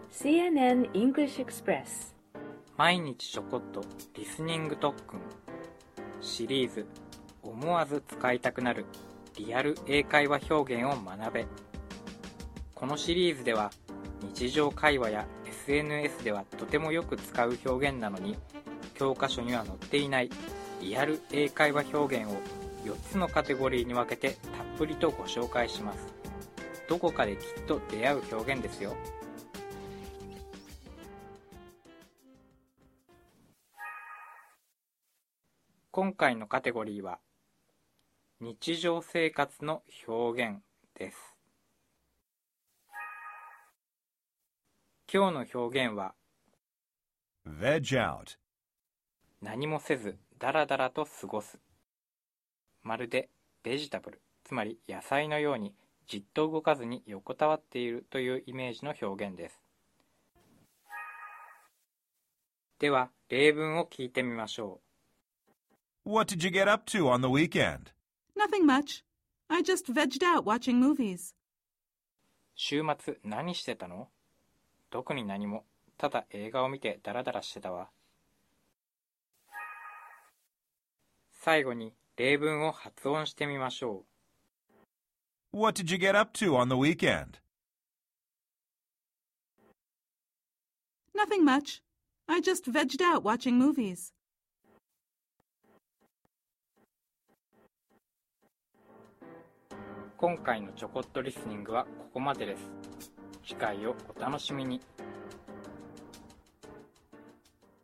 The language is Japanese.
CNN English Express 毎日ちょこっとリスニング特訓シリーズ思わず使いたくなるリアル英会話表現を学べ。このシリーズでは日常会話や SNS ではとてもよく使う表現なのに教科書には載っていないリアル英会話表現を4つのカテゴリーに分けてたっぷりとご紹介します。どこかできっと出会う表現ですよ。今回のカテゴリーは日常生活の表現です。今日の表現は veg out 何もせずだらだらと過ごす。まるでベジタブル、つまり野菜のようにじっと動かずに横たわっているというイメージの表現です。では例文を聞いてみましょう。 What did you get up to on the weekend? Nothing much. I just vegged out watching movies. 週末何してたの？特に何も。ただ映画を見てダラダラしてたわ。最後に例文を発音してみましょう。 What did you get up to on the weekend? Nothing much. I just vegged out watching movies. 今回のちょこっとリスニングはここまでです。次回をお楽しみに。